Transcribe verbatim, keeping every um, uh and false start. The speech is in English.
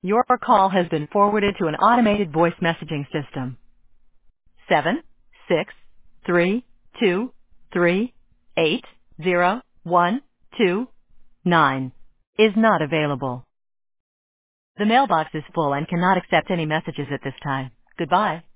Your call has been forwarded to an automated voice messaging system. Seven six three two three eight zero one two nine is not available. The mailbox is full and cannot accept any messages at this time. Goodbye.